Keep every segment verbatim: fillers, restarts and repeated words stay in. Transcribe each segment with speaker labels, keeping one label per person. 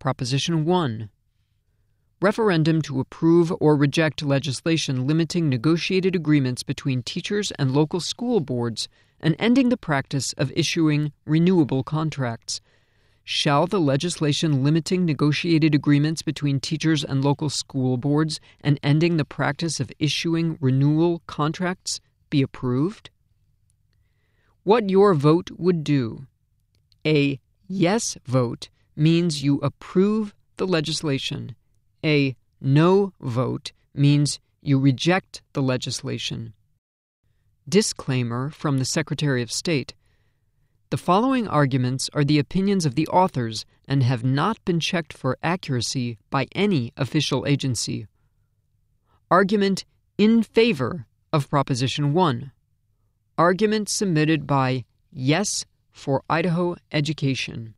Speaker 1: Proposition one. Referendum to approve or reject legislation limiting negotiated agreements between teachers and local school boards and ending the practice of issuing renewable contracts. Shall the legislation limiting negotiated agreements between teachers and local school boards and ending the practice of issuing renewal contracts be approved? What your vote would do. A yes vote means you approve the legislation. A no vote means you reject the legislation. Disclaimer from the Secretary of State. The following arguments are the opinions of the authors and have not been checked for accuracy by any official agency. Argument in favor of Proposition one. Argument submitted by Yes for Idaho Education.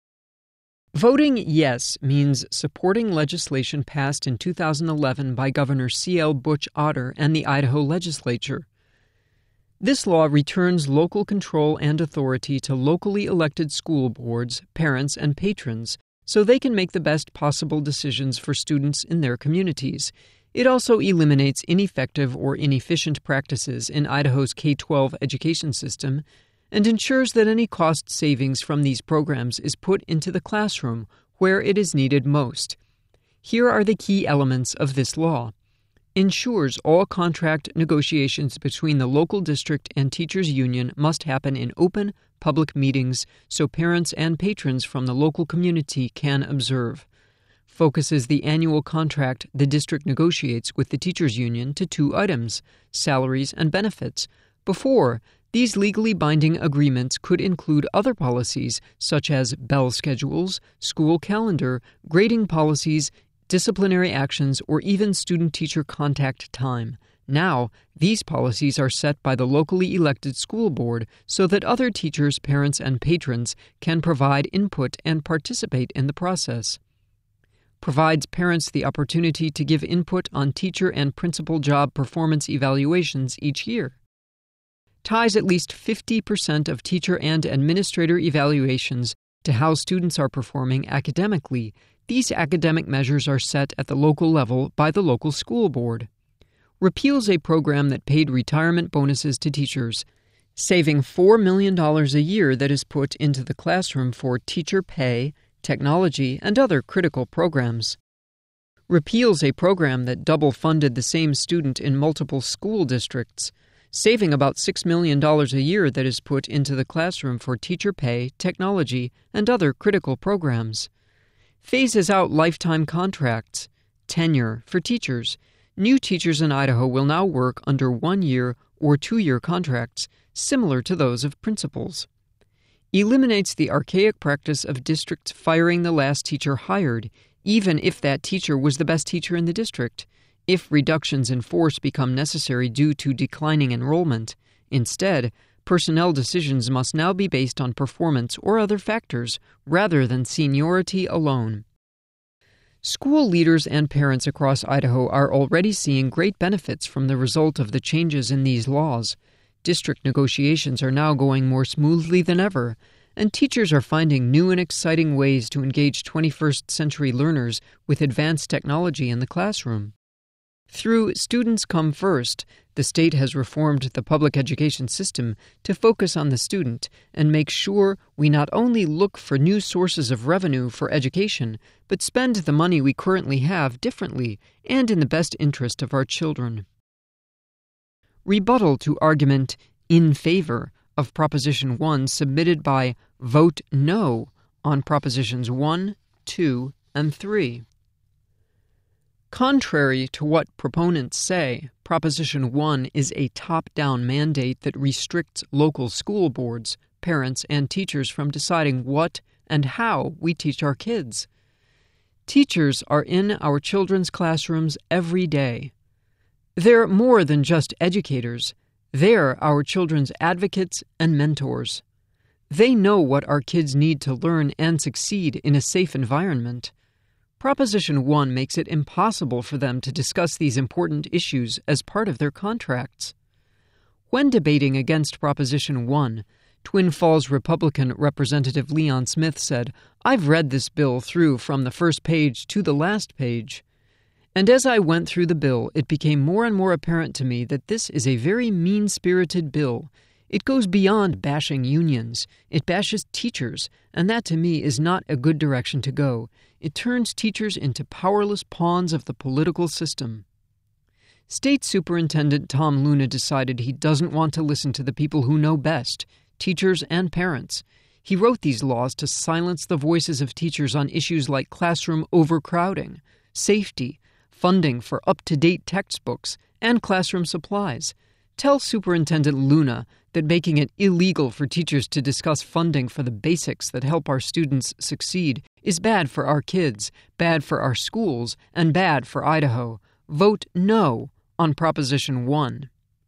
Speaker 1: Voting yes means supporting legislation passed in two thousand eleven by Governor C L Butch Otter and the Idaho legislature. This law returns local control and authority to locally elected school boards, parents, and patrons so they can make the best possible decisions for students in their communities. It also eliminates ineffective or inefficient practices in Idaho's K through twelve education system and ensures that any cost savings from these programs is put into the classroom where it is needed most. Here are the key elements of this law. Ensures all contract negotiations between the local district and teachers' union must happen in open, public meetings so parents and patrons from the local community can observe. Focuses the annual contract the district negotiates with the teachers' union to two items, salaries and benefits. Before, these legally binding agreements could include other policies such as bell schedules, school calendar, grading policies, disciplinary actions, or even student-teacher contact time. Now, these policies are set by the locally elected school board so that other teachers, parents, and patrons can provide input and participate in the process. Provides parents the opportunity to give input on teacher and principal job performance evaluations each year. Ties at least fifty percent of teacher and administrator evaluations to how students are performing academically. These academic measures are set at the local level by the local school board. Repeals a program that paid retirement bonuses to teachers, saving four million dollars a year that is put into the classroom for teacher pay, technology, and other critical programs. Repeals a program that double-funded the same student in multiple school districts, saving about six million dollars a year that is put into the classroom for teacher pay, technology, and other critical programs. Phases out lifetime contracts, tenure for teachers. New teachers in Idaho will now work under one-year or two-year contracts, similar to those of principals. Eliminates the archaic practice of districts firing the last teacher hired, even if that teacher was the best teacher in the district, if reductions in force become necessary due to declining enrollment. Instead, personnel decisions must now be based on performance or other factors rather than seniority alone. School leaders and parents across Idaho are already seeing great benefits from the result of the changes in these laws. District negotiations are now going more smoothly than ever, and teachers are finding new and exciting ways to engage twenty-first century learners with advanced technology in the classroom. Through Students Come First, the state has reformed the public education system to focus on the student and make sure we not only look for new sources of revenue for education, but spend the money we currently have differently and in the best interest of our children. Rebuttal to argument in favor of Proposition one submitted by Vote No on Propositions one, two, and three. Contrary to what proponents say, Proposition one is a top-down mandate that restricts local school boards, parents, and teachers from deciding what and how we teach our kids. Teachers are in our children's classrooms every day. They're more than just educators. They're our children's advocates and mentors. They know what our kids need to learn and succeed in a safe environment. Proposition one makes it impossible for them to discuss these important issues as part of their contracts. When debating against Proposition one, Twin Falls Republican Representative Leon Smith said, "I've read this bill through from the first page to the last page. And as I went through the bill, it became more and more apparent to me that this is a very mean-spirited bill. It goes beyond bashing unions. It bashes teachers, and that to me is not a good direction to go. It turns teachers into powerless pawns of the political system." State Superintendent Tom Luna decided he doesn't want to listen to the people who know best, teachers and parents. He wrote these laws to silence the voices of teachers on issues like classroom overcrowding, safety, funding for up-to-date textbooks, and classroom supplies. Tell Superintendent Luna that making it illegal for teachers to discuss funding for the basics that help our students succeed is bad for our kids, bad for our schools, and bad for Idaho. Vote no on Proposition one.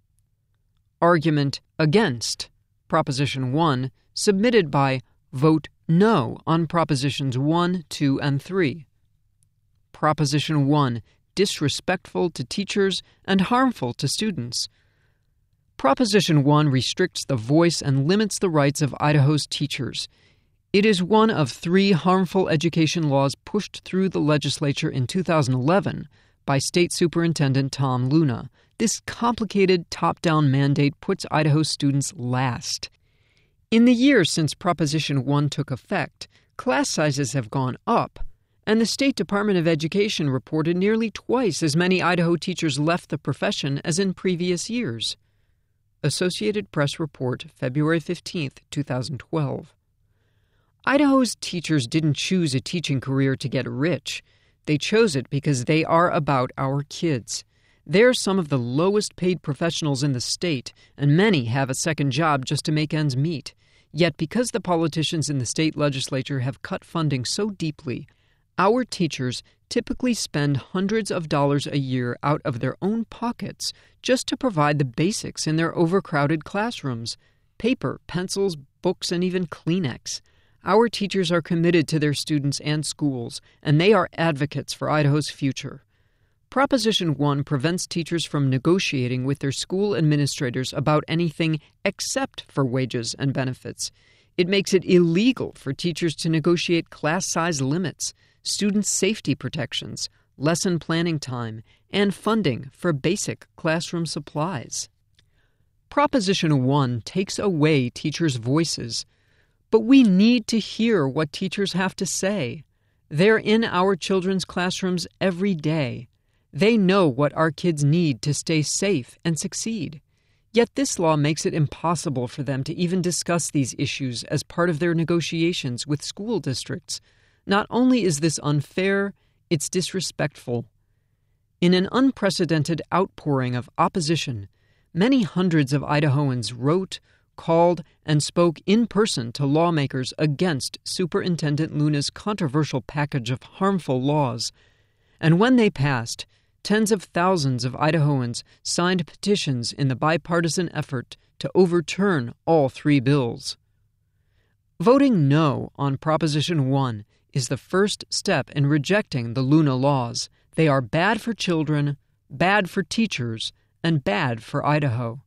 Speaker 1: Argument against Proposition one, submitted by Vote no on Propositions one, two, and three. Proposition one, disrespectful to teachers and harmful to students. Proposition one restricts the voice and limits the rights of Idaho's teachers. It is one of three harmful education laws pushed through the legislature in two thousand eleven by State Superintendent Tom Luna. This complicated top-down mandate puts Idaho's students last. In the years since Proposition one took effect, class sizes have gone up, and the State Department of Education reported nearly twice as many Idaho teachers left the profession as in previous years. Associated Press Report, February fifteenth, two thousand twelve. Idaho's teachers didn't choose a teaching career to get rich. They chose it because they are about our kids. They're some of the lowest paid professionals in the state, and many have a second job just to make ends meet. Yet because the politicians in the state legislature have cut funding so deeply, our teachers typically spend hundreds of dollars a year out of their own pockets just to provide the basics in their overcrowded classrooms: paper, pencils, books, and even Kleenex. Our teachers are committed to their students and schools, and they are advocates for Idaho's future. Proposition one prevents teachers from negotiating with their school administrators about anything except for wages and benefits. It makes it illegal for teachers to negotiate class size limits, student safety protections, lesson planning time, and funding for basic classroom supplies. Proposition one takes away teachers' voices. But we need to hear what teachers have to say. They're in our children's classrooms every day. They know what our kids need to stay safe and succeed. Yet this law makes it impossible for them to even discuss these issues as part of their negotiations with school districts. Not only is this unfair, it's disrespectful. In an unprecedented outpouring of opposition, many hundreds of Idahoans wrote, called, and spoke in person to lawmakers against Superintendent Luna's controversial package of harmful laws. And when they passed, tens of thousands of Idahoans signed petitions in the bipartisan effort to overturn all three bills. Voting no on Proposition one is the first step in rejecting the Luna laws. They are bad for children, bad for teachers, and bad for Idaho.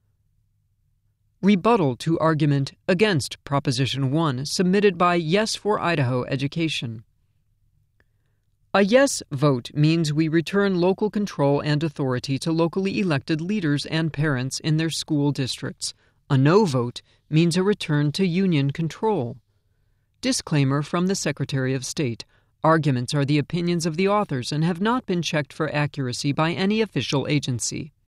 Speaker 1: Rebuttal to argument against Proposition one submitted by Yes for Idaho Education. A yes vote means we return local control and authority to locally elected leaders and parents in their school districts. A no vote means a return to union control. Disclaimer from the Secretary of State. Arguments are the opinions of the authors and have not been checked for accuracy by any official agency.